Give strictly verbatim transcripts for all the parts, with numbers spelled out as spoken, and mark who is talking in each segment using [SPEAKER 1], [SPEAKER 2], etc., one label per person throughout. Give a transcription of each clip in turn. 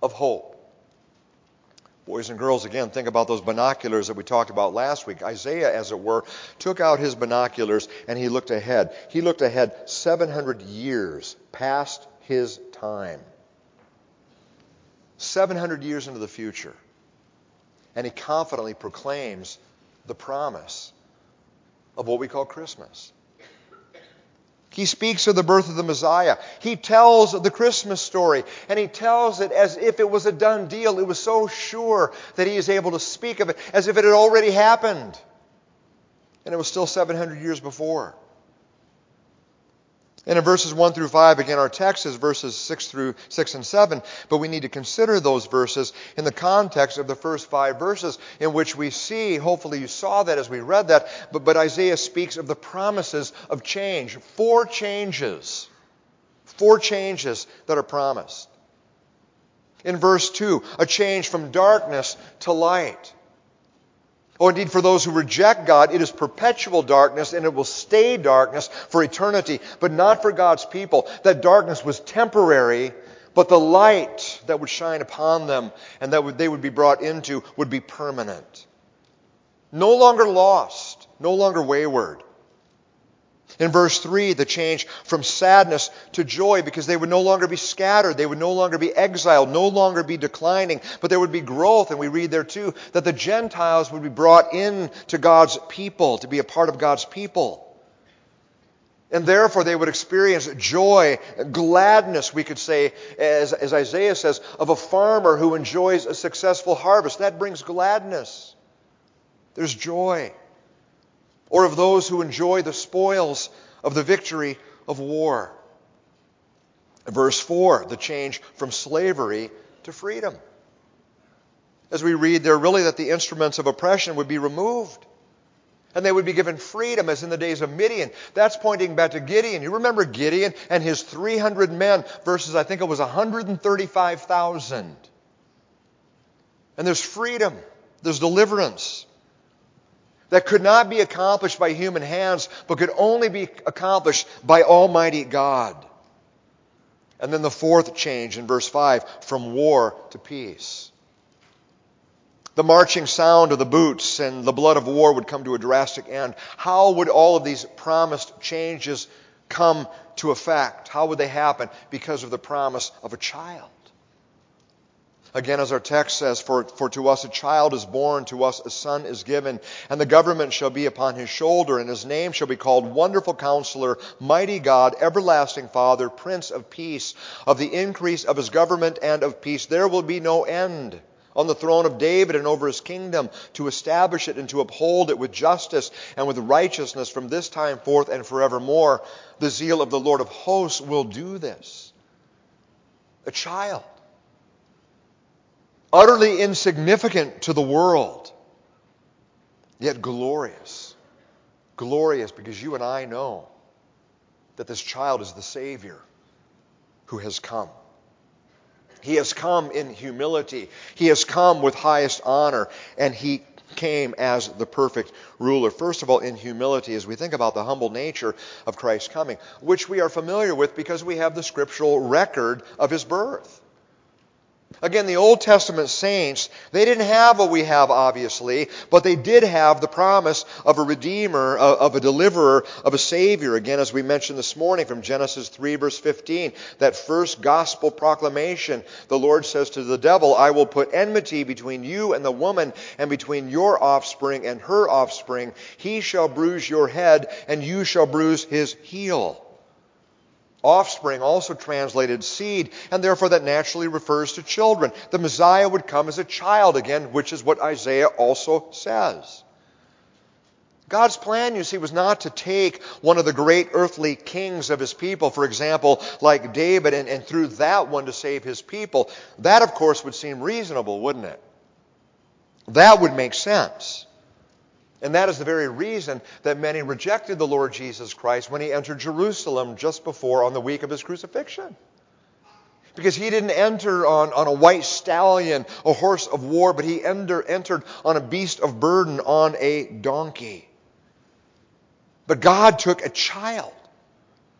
[SPEAKER 1] of hope. Boys and girls, again, think about those binoculars that we talked about last week. Isaiah, as it were, took out his binoculars and he looked ahead. He looked ahead seven hundred years past his time. seven hundred years into the future. And he confidently proclaims the promise of what we call Christmas. He speaks of the birth of the Messiah. He tells the Christmas story, and he tells it as if it was a done deal. It was so sure that he is able to speak of it as if it had already happened. And it was still seven hundred years before. And in verses one through five, again, our text is verses six through six and seven, but we need to consider those verses in the context of the first five verses in which we see, hopefully you saw that as we read that, but, but Isaiah speaks of the promises of change. Four changes. Four changes that are promised. In verse two, a change from darkness to light. Or indeed, for those who reject God, it is perpetual darkness, and it will stay darkness for eternity, but not for God's people. That darkness was temporary, but the light that would shine upon them and that would, they would be brought into would be permanent. No longer lost, no longer wayward. In verse three, the change from sadness to joy, because they would no longer be scattered, they would no longer be exiled, no longer be declining, but there would be growth. And we read there too that the Gentiles would be brought in to God's people, to be a part of God's people. And therefore they would experience joy, gladness, we could say, as, as Isaiah says, of a farmer who enjoys a successful harvest. That brings gladness. There's joy. Or of those who enjoy the spoils of the victory of war. Verse four, the change from slavery to freedom. As we read there, really that the instruments of oppression would be removed. And they would be given freedom as in the days of Midian. That's pointing back to Gideon. You remember Gideon and his three hundred men versus I think it was one hundred thirty-five thousand. And there's freedom. There's deliverance. That could not be accomplished by human hands, but could only be accomplished by Almighty God. And then the fourth change in verse five, from war to peace. The marching sound of the boots and the blood of war would come to a drastic end. How would all of these promised changes come to effect? How would they happen? Because of the promise of a child. Again, as our text says, for, for to us a child is born, to us a son is given, and the government shall be upon his shoulder, and his name shall be called Wonderful Counselor, Mighty God, Everlasting Father, Prince of Peace. Of the increase of his government and of peace there will be no end. On the throne of David and over his kingdom, to establish it and to uphold it with justice and with righteousness from this time forth and forevermore. The zeal of the Lord of hosts will do this. A child. Utterly insignificant to the world, yet glorious. Glorious because you and I know that this child is the Savior who has come. He has come in humility. He has come with highest honor, and he came as the perfect ruler. First of all, in humility, as we think about the humble nature of Christ's coming, which we are familiar with because we have the scriptural record of his birth. Again, the Old Testament saints, they didn't have what we have, obviously, but they did have the promise of a Redeemer, of a Deliverer, of a Savior. Again, as we mentioned this morning from Genesis three, verse fifteen, that first gospel proclamation, the Lord says to the devil, I will put enmity between you and the woman, and between your offspring and her offspring. He shall bruise your head, and you shall bruise his heel. Offspring, also translated seed, and therefore that naturally refers to children. The Messiah would come as a child again, which is what Isaiah also says. God's plan, you see, was not to take one of the great earthly kings of his people, for example, like David, and, and through that one to save his people. That, of course, would seem reasonable, wouldn't it? That would make sense. And that is the very reason that many rejected the Lord Jesus Christ when he entered Jerusalem just before on the week of his crucifixion. Because he didn't enter on, on a white stallion, a horse of war, but he enter, entered on a beast of burden, on a donkey. But God took a child.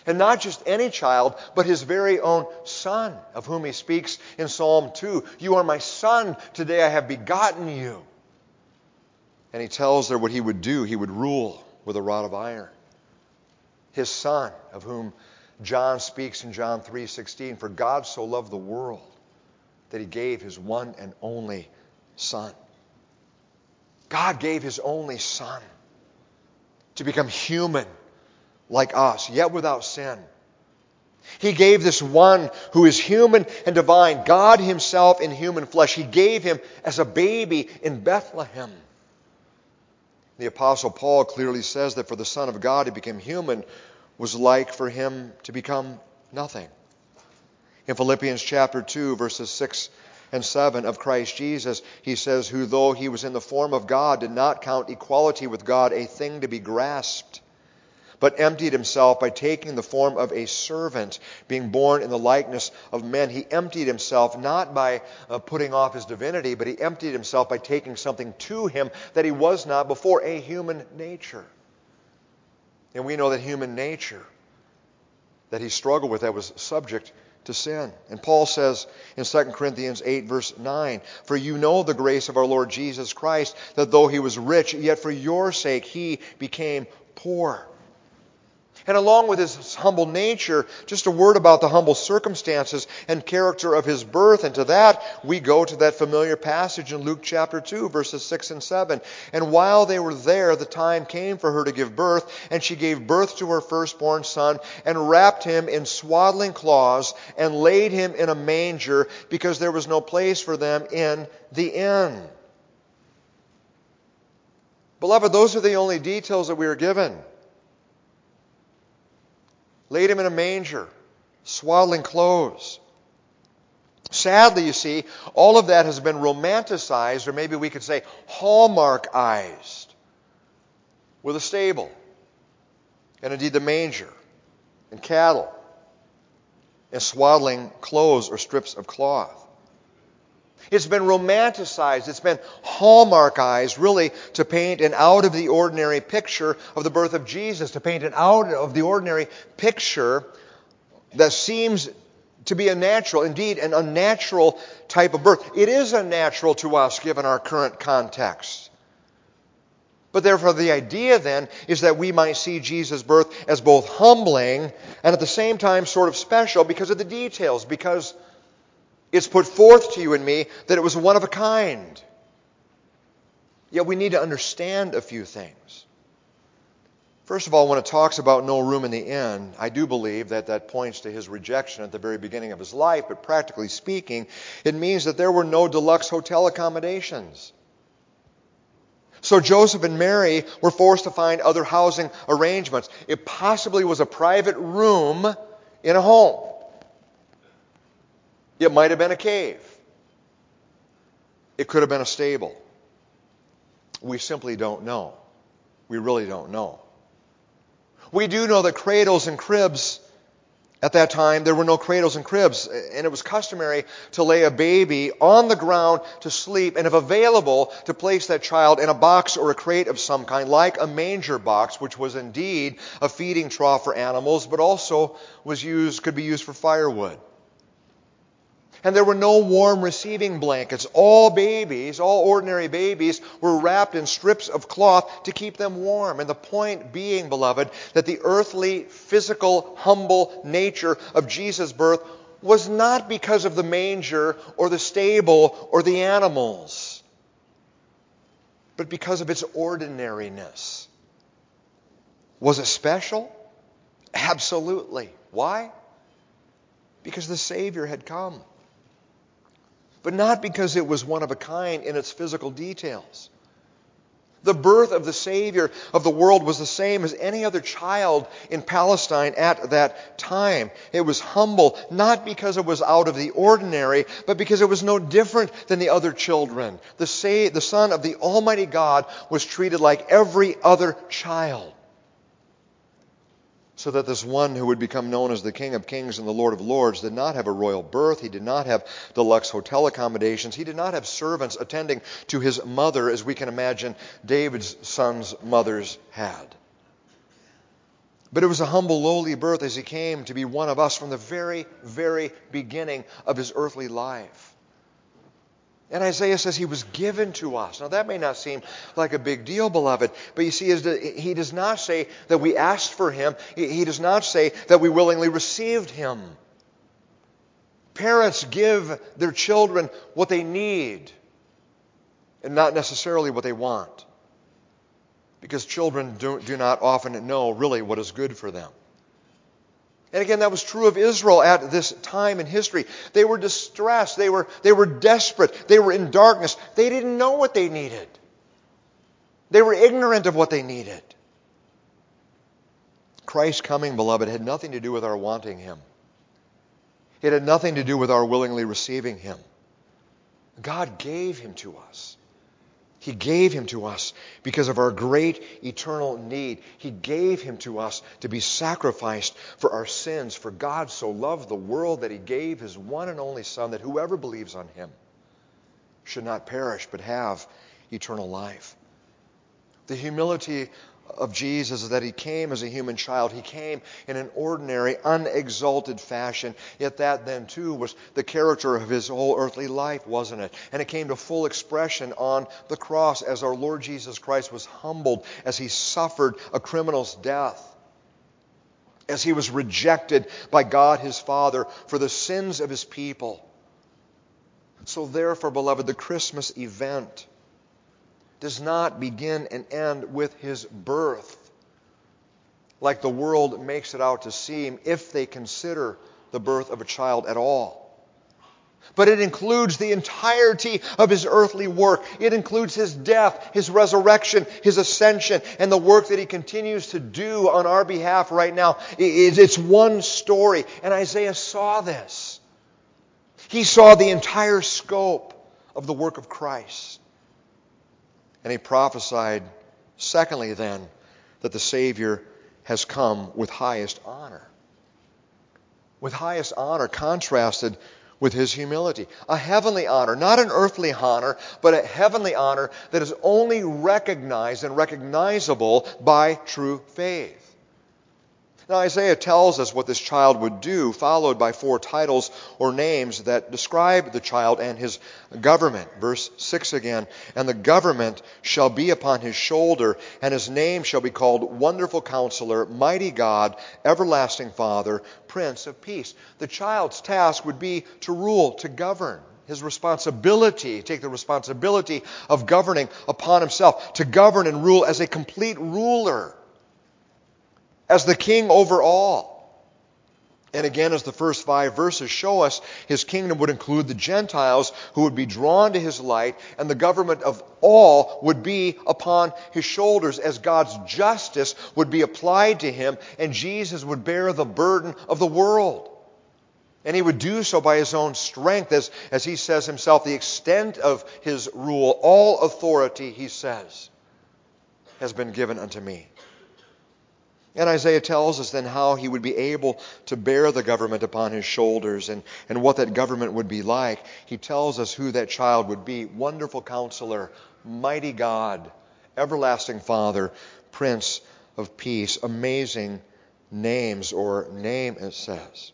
[SPEAKER 1] And not just any child, but his very own Son, of whom he speaks in Psalm two. You are my Son, today I have begotten you. And he tells her what he would do. He would rule with a rod of iron. His Son, of whom John speaks in John three sixteen, for God so loved the world that he gave his one and only Son. God gave his only Son to become human like us, yet without sin. He gave this one who is human and divine, God himself in human flesh. He gave him as a baby in Bethlehem. The Apostle Paul clearly says that for the Son of God to become human was like for him to become nothing. In Philippians chapter two, verses six and seven of Christ Jesus, he says, who though he was in the form of God, did not count equality with God a thing to be grasped, but emptied himself by taking the form of a servant, being born in the likeness of men. He emptied himself not by uh, putting off his divinity, but he emptied himself by taking something to him that he was not before, a human nature. And we know that human nature that he struggled with, that was subject to sin. And Paul says in Second Corinthians eight, verse nine, for you know the grace of our Lord Jesus Christ, that though he was rich, yet for your sake he became poor. And along with his humble nature, just a word about the humble circumstances and character of his birth. And to that, we go to that familiar passage in Luke chapter two, verses six and seven. And while they were there, the time came for her to give birth, and she gave birth to her firstborn son, and wrapped him in swaddling cloths, and laid him in a manger, because there was no place for them in the inn. Beloved, those are the only details that we are given. Laid him in a manger, swaddling clothes. Sadly, you see, all of that has been romanticized, or maybe we could say hallmarkized, with a stable, and indeed the manger, and cattle, and swaddling clothes or strips of cloth. It's been romanticized, it's been hallmarkized, really, to paint an out-of-the-ordinary picture of the birth of Jesus, to paint an out-of-the-ordinary picture that seems to be a natural, indeed an unnatural type of birth. It is unnatural to us, given our current context. But therefore, the idea then is that we might see Jesus' birth as both humbling and at the same time sort of special because of the details, because it's put forth to you and me that it was one of a kind. Yet we need to understand a few things. First of all, when it talks about no room in the inn, I do believe that that points to his rejection at the very beginning of his life, but practically speaking, it means that there were no deluxe hotel accommodations. So Joseph and Mary were forced to find other housing arrangements. It possibly was a private room in a home. It might have been a cave. It could have been a stable. We simply don't know. We really don't know. We do know that cradles and cribs, at that time, there were no cradles and cribs, and it was customary to lay a baby on the ground to sleep, and if available, to place that child in a box or a crate of some kind, like a manger box, which was indeed a feeding trough for animals, but also was used, could be used for firewood. And there were no warm receiving blankets. All babies, all ordinary babies, were wrapped in strips of cloth to keep them warm. And the point being, beloved, that the earthly, physical, humble nature of Jesus' birth was not because of the manger or the stable or the animals, but because of its ordinariness. Was it special? Absolutely. Why? Because the Savior had come. But not because it was one of a kind in its physical details. The birth of the Savior of the world was the same as any other child in Palestine at that time. It was humble, not because it was out of the ordinary, but because it was no different than the other children. The, sa- the Son of the Almighty God was treated like every other child. So that this one who would become known as the King of Kings and the Lord of Lords did not have a royal birth. He did not have deluxe hotel accommodations. He did not have servants attending to his mother, as we can imagine David's sons' mothers had. But it was a humble, lowly birth as he came to be one of us from the very, very beginning of his earthly life. And Isaiah says he was given to us. Now that may not seem like a big deal, beloved, but you see, he does not say that we asked for him. He does not say that we willingly received him. Parents give their children what they need and not necessarily what they want, because children do, do not often know really what is good for them. And again, that was true of Israel at this time in history. They were distressed. They were, they were desperate. They were in darkness. They didn't know what they needed. They were ignorant of what they needed. Christ's coming, beloved, had nothing to do with our wanting him. It had nothing to do with our willingly receiving him. God gave him to us. He gave him to us because of our great eternal need. He gave him to us to be sacrificed for our sins. For God so loved the world that he gave his one and only Son, that whoever believes on him should not perish but have eternal life. The humility of Jesus is that he came as a human child. He came in an ordinary, unexalted fashion. Yet that then too was the character of his whole earthly life, wasn't it? And it came to full expression on the cross as our Lord Jesus Christ was humbled, as he suffered a criminal's death, as he was rejected by God his Father for the sins of his people. So therefore, beloved, the Christmas event does not begin and end with his birth, like the world makes it out to seem, if they consider the birth of a child at all. But it includes the entirety of his earthly work. It includes his death, his resurrection, his ascension, and the work that he continues to do on our behalf right now. It's one story, and Isaiah saw this. He saw the entire scope of the work of Christ. And he prophesied, secondly then, that the Savior has come with highest honor. With highest honor contrasted with his humility. A heavenly honor, not an earthly honor, but a heavenly honor that is only recognized and recognizable by true faith. Now Isaiah tells us what this child would do, followed by four titles or names that describe the child and his government. Verse six again, and the government shall be upon his shoulder, and his name shall be called Wonderful Counselor, Mighty God, Everlasting Father, Prince of Peace. The child's task would be to rule, to govern. His responsibility, take the responsibility of governing upon himself, to govern and rule as a complete ruler, as the king over all. And again, as the first five verses show us, his kingdom would include the Gentiles who would be drawn to his light, and the government of all would be upon his shoulders, as God's justice would be applied to him, and Jesus would bear the burden of the world. And he would do so by his own strength, as, as he says himself, the extent of his rule, all authority, he says, has been given unto me. And Isaiah tells us then how he would be able to bear the government upon his shoulders, and, and what that government would be like. He tells us who that child would be. Wonderful Counselor, Mighty God, Everlasting Father, Prince of Peace. Amazing names, or name it says.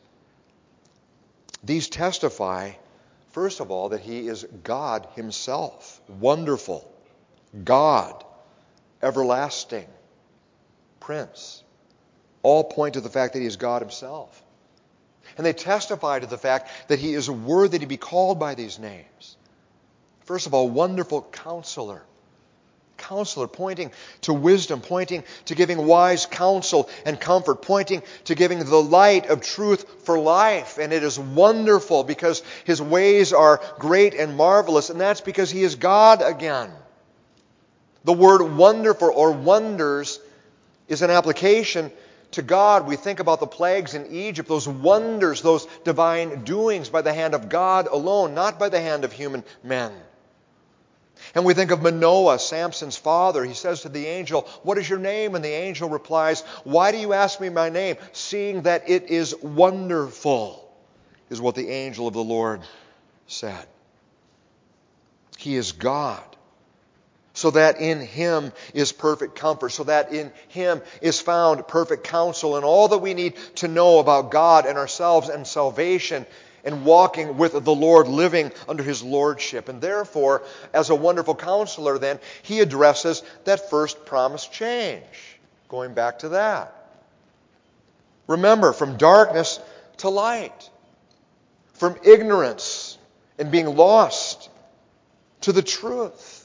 [SPEAKER 1] These testify, first of all, that he is God himself. Wonderful, God, Everlasting, Prince. All point to the fact that he is God himself. And they testify to the fact that he is worthy to be called by these names. First of all, Wonderful Counselor. Counselor, pointing to wisdom, pointing to giving wise counsel and comfort, pointing to giving the light of truth for life. And it is wonderful because his ways are great and marvelous, and that's because he is God again. The word wonderful or wonders is an application to God. We think about the plagues in Egypt, those wonders, those divine doings by the hand of God alone, not by the hand of human men. And we think of Manoah, Samson's father. He says to the angel, "What is your name?" And the angel replies, "Why do you ask me my name? Seeing that it is wonderful," is what the angel of the Lord said. He is God. so that in Him is perfect comfort, so that in Him is found perfect counsel and all that we need to know about God and ourselves and salvation and walking with the Lord, living under His lordship. And therefore, as a wonderful counselor then, He addresses that first promised change. Going back to that. Remember, from darkness to light, from ignorance and being lost to the truth,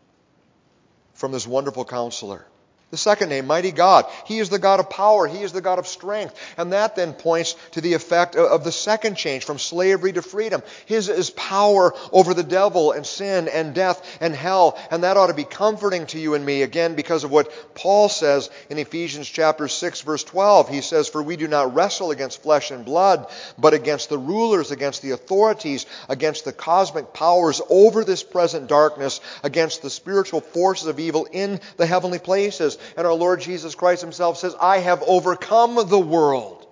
[SPEAKER 1] from this wonderful counselor. The second name, Mighty God. He is the God of power. He is the God of strength. And that then points to the effect of the second change, from slavery to freedom. His is power over the devil and sin and death and hell. And that ought to be comforting to you and me, again, because of what Paul says in Ephesians chapter six, verse twelve. He says, "For we do not wrestle against flesh and blood, but against the rulers, against the authorities, against the cosmic powers over this present darkness, against the spiritual forces of evil in the heavenly places." And our Lord Jesus Christ Himself says, "I have overcome the world."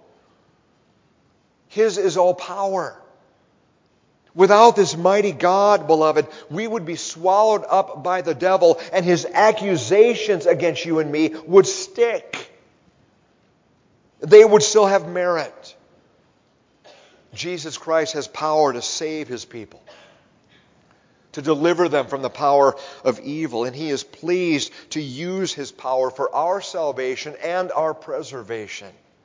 [SPEAKER 1] His is all power. Without this mighty God, beloved, we would be swallowed up by the devil, and his accusations against you and me would stick. They would still have merit. Jesus Christ has power to save His people, to deliver them from the power of evil. And He is pleased to use His power for our salvation and our preservation.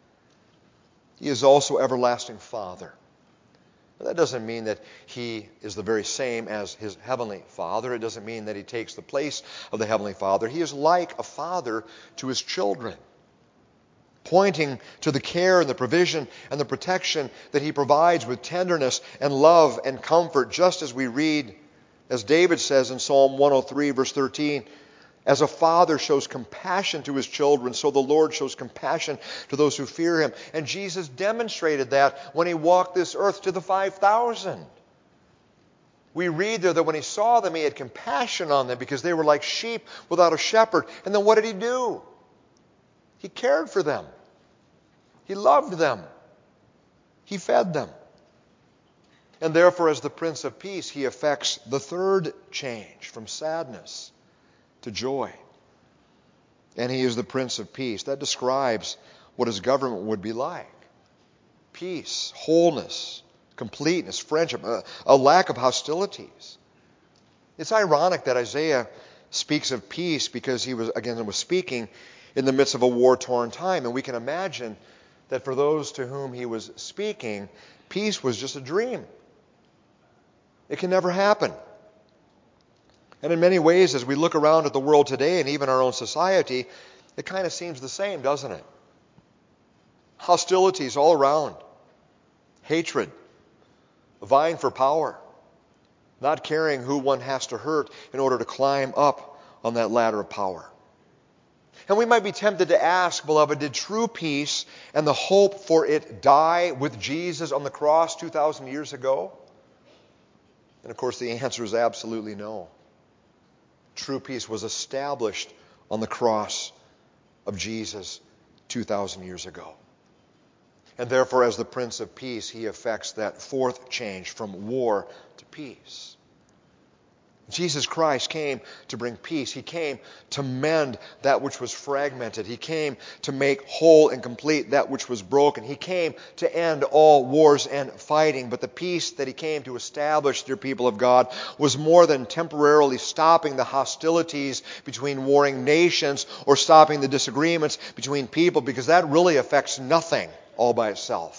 [SPEAKER 1] He is also everlasting Father. That doesn't mean that He is the very same as His heavenly Father. It doesn't mean that He takes the place of the heavenly Father. He is like a father to His children, pointing to the care and the provision and the protection that He provides with tenderness and love and comfort, just as we read, as David says in Psalm one oh three, verse thirteen, "As a father shows compassion to his children, so the Lord shows compassion to those who fear Him." And Jesus demonstrated that when He walked this earth to the five thousand. We read there that when He saw them, He had compassion on them because they were like sheep without a shepherd. And then what did He do? He cared for them. He loved them. He fed them. And therefore, as the Prince of Peace, He effects the third change, from sadness to joy. And He is the Prince of Peace. That describes what His government would be like. Peace, wholeness, completeness, friendship, a, a lack of hostilities. It's ironic that Isaiah speaks of peace because he was, again, was speaking in the midst of a war-torn time. And we can imagine that for those to whom he was speaking, peace was just a dream. It can never happen. And in many ways, as we look around at the world today and even our own society, it kind of seems the same, doesn't it? Hostilities all around. Hatred. Vying for power. Not caring who one has to hurt in order to climb up on that ladder of power. And we might be tempted to ask, beloved, did true peace and the hope for it die with Jesus on the cross two thousand years ago? And of course, the answer is absolutely no. True peace was established on the cross of Jesus two thousand years ago. And therefore, as the Prince of Peace, He effects that fourth change from war to peace. Jesus Christ came to bring peace. He came to mend that which was fragmented. He came to make whole and complete that which was broken. He came to end all wars and fighting. But the peace that He came to establish, dear people of God, was more than temporarily stopping the hostilities between warring nations or stopping the disagreements between people, because that really affects nothing all by itself.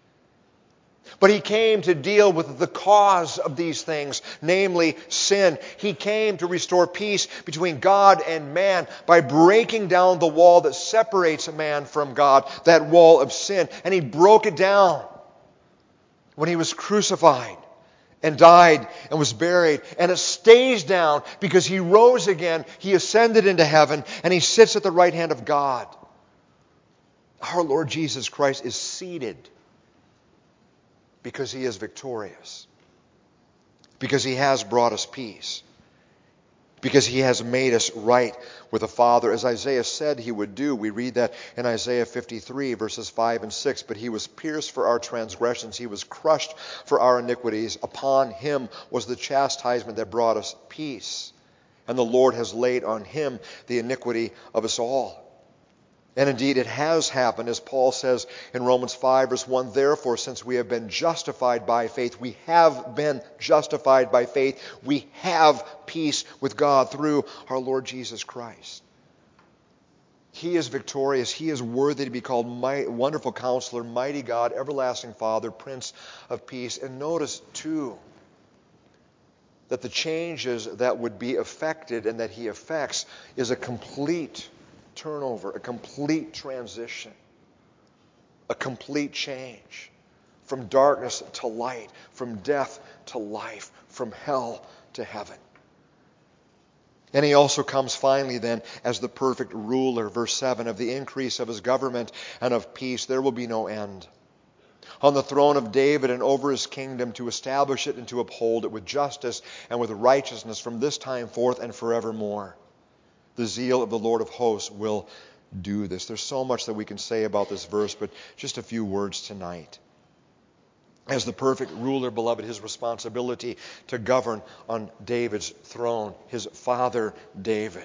[SPEAKER 1] But He came to deal with the cause of these things, namely sin. He came to restore peace between God and man by breaking down the wall that separates a man from God, that wall of sin. And He broke it down when He was crucified and died and was buried. And it stays down because He rose again. He ascended into heaven and He sits at the right hand of God. Our Lord Jesus Christ is seated because He is victorious. Because He has brought us peace. Because He has made us right with the Father. As Isaiah said He would do. We read that in Isaiah fifty-three, verses five and six. But He was pierced for our transgressions. He was crushed for our iniquities. Upon Him was the chastisement that brought us peace. and the Lord has laid on him the iniquity of us all. And indeed it has happened, as Paul says in Romans five, verse one, therefore, since we have been justified by faith, we have been justified by faith, we have peace with God through our Lord Jesus Christ. He is victorious. He is worthy to be called mighty, Wonderful Counselor, Mighty God, Everlasting Father, Prince of Peace. And notice, too, that the changes that would be effected and that he effects is a complete turnover, a complete transition, a complete change from darkness to light, from death to life, from hell to heaven. And he also comes finally then as the perfect ruler, verse seven, of the increase of his government and of peace there will be no end. On the throne of David and over his kingdom, to establish it and to uphold it with justice and with righteousness from this time forth and forevermore. The zeal of the Lord of hosts will do this. There's so much that we can say about this verse, but just a few words tonight. As the perfect ruler, beloved, his responsibility to govern on David's throne, his father David,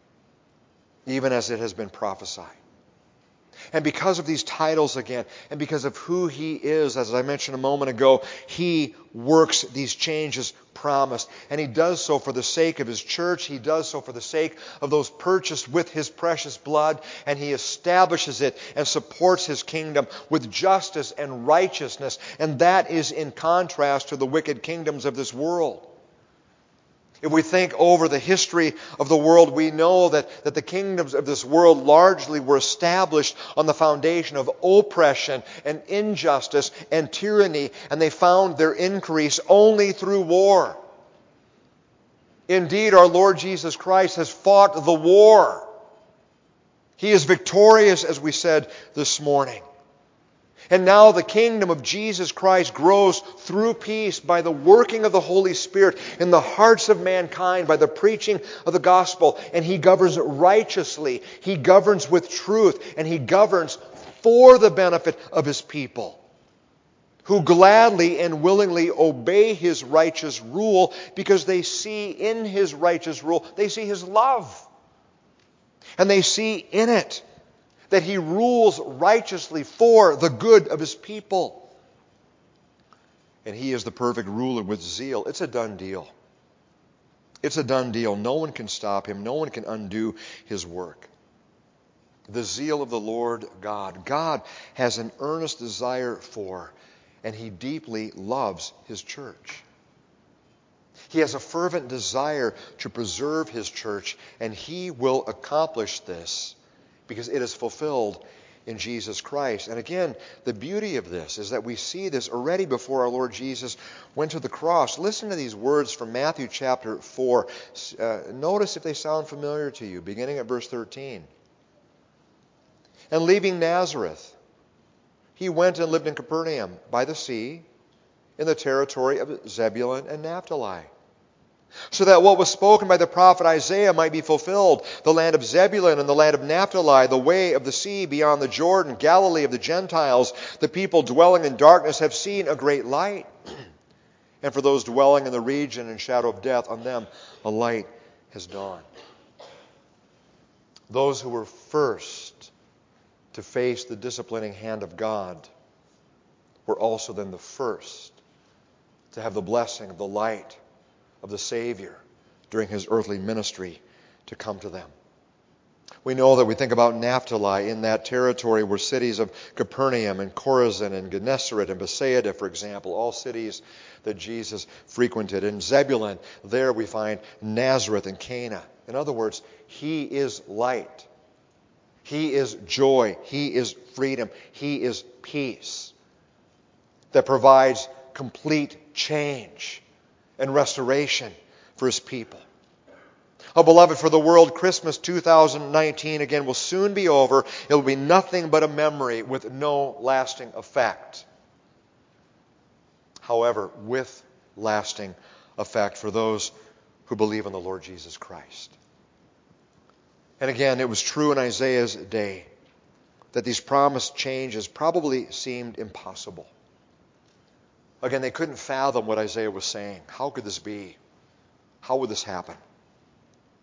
[SPEAKER 1] even as it has been prophesied. And because of these titles again, and because of who he is, as I mentioned a moment ago, he works these changes promised. And he does so for the sake of his church. He does so for the sake of those purchased with his precious blood. And he establishes it and supports his kingdom with justice and righteousness. And that is in contrast to the wicked kingdoms of this world. If we think over the history of the world, we know that, that the kingdoms of this world largely were established on the foundation of oppression and injustice and tyranny, and they found their increase only through war. Indeed, our Lord Jesus Christ has fought the war. He is victorious, as we said this morning. And now the kingdom of Jesus Christ grows through peace by the working of the Holy Spirit in the hearts of mankind, by the preaching of the gospel. And he governs righteously. He governs with truth. And he governs for the benefit of his people, who gladly and willingly obey his righteous rule because they see in his righteous rule, they see his love. And they see in it that he rules righteously for the good of his people. And he is the perfect ruler with zeal. It's a done deal. It's a done deal. No one can stop him. No one can undo his work. The zeal of the Lord God. God has an earnest desire for, and he deeply loves his church. He has a fervent desire to preserve his church, and he will accomplish this because it is fulfilled in Jesus Christ. And again, the beauty of this is that we see this already before our Lord Jesus went to the cross. Listen to these words from Matthew chapter four. Uh, notice if they sound familiar to you, beginning at verse thirteen. And leaving Nazareth, he went and lived in Capernaum by the sea, in the territory of Zebulun and Naphtali, so that what was spoken by the prophet Isaiah might be fulfilled. The land of Zebulun and the land of Naphtali, the way of the sea beyond the Jordan, Galilee of the Gentiles, the people dwelling in darkness have seen a great light. And for those dwelling in the region and shadow of death, on them a light has dawned. Those who were first to face the disciplining hand of God were also then the first to have the blessing of the light of the Savior during his earthly ministry to come to them. We know that we think about Naphtali. In that territory were cities of Capernaum and Chorazin and Gennesaret and Bethsaida, for example, all cities that Jesus frequented. In Zebulun, there we find Nazareth and Cana. In other words, he is light. He is joy. He is freedom. He is peace that provides complete change and restoration for his people. Oh, beloved, for the world, Christmas two thousand nineteen, again, will soon be over. It will be nothing but a memory with no lasting effect. However, with lasting effect for those who believe in the Lord Jesus Christ. And again, it was true in Isaiah's day that these promised changes probably seemed impossible. Again, they couldn't fathom what Isaiah was saying. How could this be? How would this happen?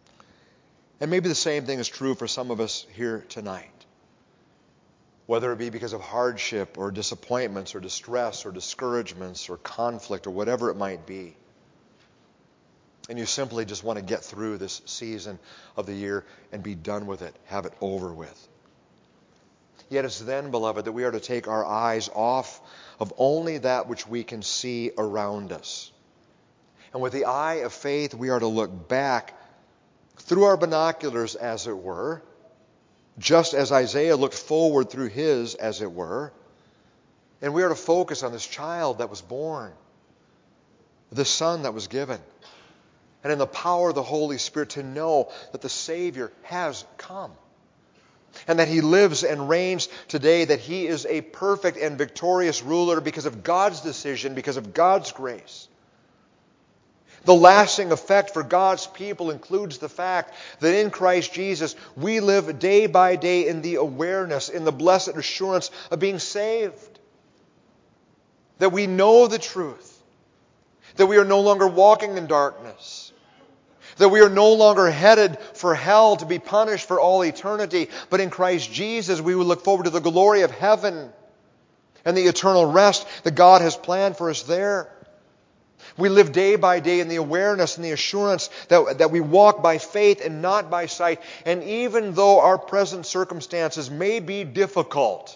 [SPEAKER 1] And maybe the same thing is true for some of us here tonight. Whether it be because of hardship or disappointments or distress or discouragements or conflict or whatever it might be. And you simply just want to get through this season of the year and be done with it, have it over with. Yet it's then, beloved, that we are to take our eyes off of only that which we can see around us. And with the eye of faith, we are to look back through our binoculars, as it were, just as Isaiah looked forward through his, as it were. And we are to focus on this child that was born, this son that was given, and in the power of the Holy Spirit to know that the Savior has come, and that He lives and reigns today, that He is a perfect and victorious ruler because of God's decision, because of God's grace. The lasting effect for God's people includes the fact that in Christ Jesus we live day by day in the awareness, in the blessed assurance of being saved. That we know the truth. That we are no longer walking in darkness. That we are no longer headed for hell to be punished for all eternity. But in Christ Jesus we will look forward to the glory of heaven and the eternal rest that God has planned for us there. We live day by day in the awareness and the assurance that, that we walk by faith and not by sight. And even though our present circumstances may be difficult,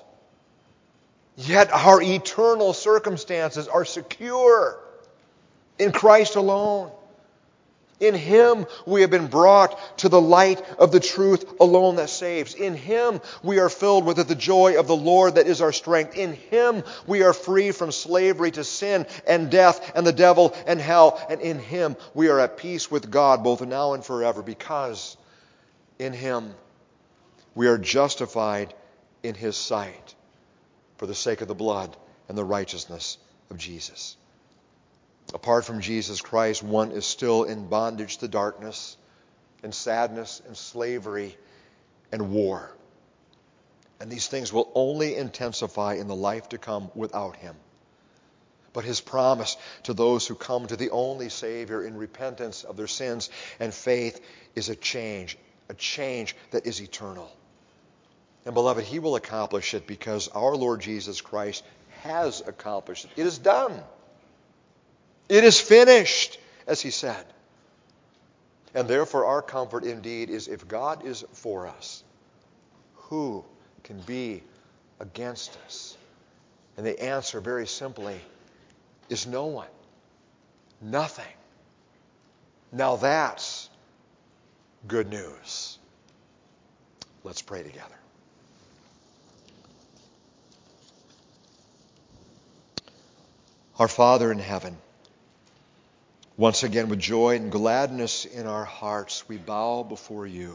[SPEAKER 1] yet our eternal circumstances are secure in Christ alone. In Him we have been brought to the light of the truth alone that saves. In Him we are filled with the joy of the Lord that is our strength. In Him we are free from slavery to sin and death and the devil and hell. And in Him we are at peace with God both now and forever, because in Him we are justified in His sight for the sake of the blood and the righteousness of Jesus. Apart from Jesus Christ, one is still in bondage to darkness and sadness and slavery and war. And these things will only intensify in the life to come without Him. But His promise to those who come to the only Savior in repentance of their sins and faith is a change, a change that is eternal. And beloved, He will accomplish it because our Lord Jesus Christ has accomplished it. It is done. It is finished, as He said. And therefore our comfort indeed is, if God is for us, who can be against us? And the answer, very simply, is no one. Nothing. Now that's good news. Let's pray together. Our Father in heaven, once again, with joy and gladness in our hearts, we bow before You.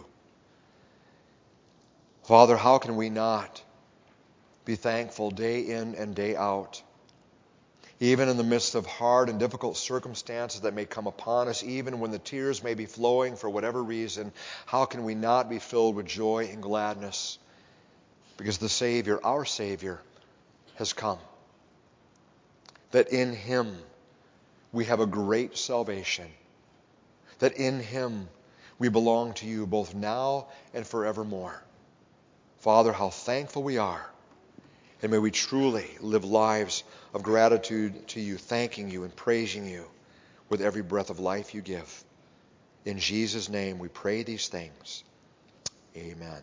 [SPEAKER 1] Father, how can we not be thankful day in and day out, even in the midst of hard and difficult circumstances that may come upon us, even when the tears may be flowing for whatever reason? How can we not be filled with joy and gladness? Because the Savior, our Savior, has come. That in Him we have a great salvation. That in Him we belong to You both now and forevermore. Father, how thankful we are. And may we truly live lives of gratitude to You, thanking You and praising You with every breath of life You give. In Jesus' name we pray these things. Amen.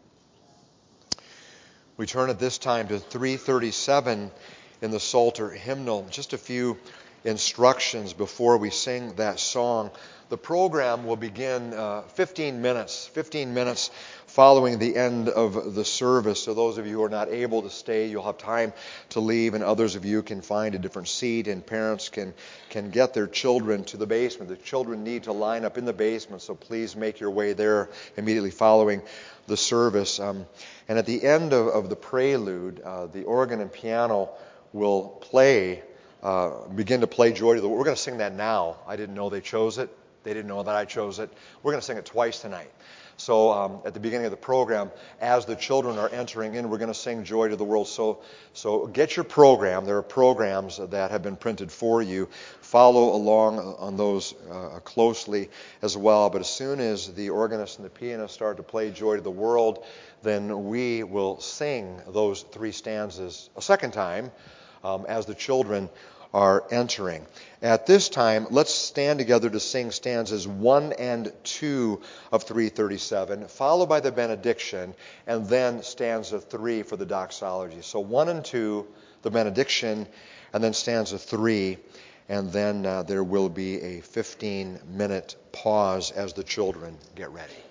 [SPEAKER 1] We turn at this time to three thirty-seven in the Psalter hymnal. Just a few instructions before we sing that song. The program will begin uh, fifteen minutes, fifteen minutes following the end of the service. So those of you who are not able to stay, you'll have time to leave, and others of you can find a different seat, and parents can, can get their children to the basement. The children need to line up in the basement, so please make your way there immediately following the service. Um, and at the end of, of the prelude, uh, the organ and piano will play, uh, begin to play Joy to the World. We're going to sing that now. I didn't know they chose it. They didn't know that I chose it. We're going to sing it twice tonight. So um, at the beginning of the program, as the children are entering in, we're going to sing Joy to the World. So, so get your program. There are programs that have been printed for you. Follow along on those uh, closely as well. But as soon as the organist and the pianist start to play Joy to the World, then we will sing those three stanzas a second time um, as the children are entering. At this time, let's stand together to sing stanzas one and two of three thirty-seven, followed by the benediction, and then stanza three for the doxology. So one and two, the benediction, and then stanza three, and then uh, there will be a fifteen-minute pause as the children get ready.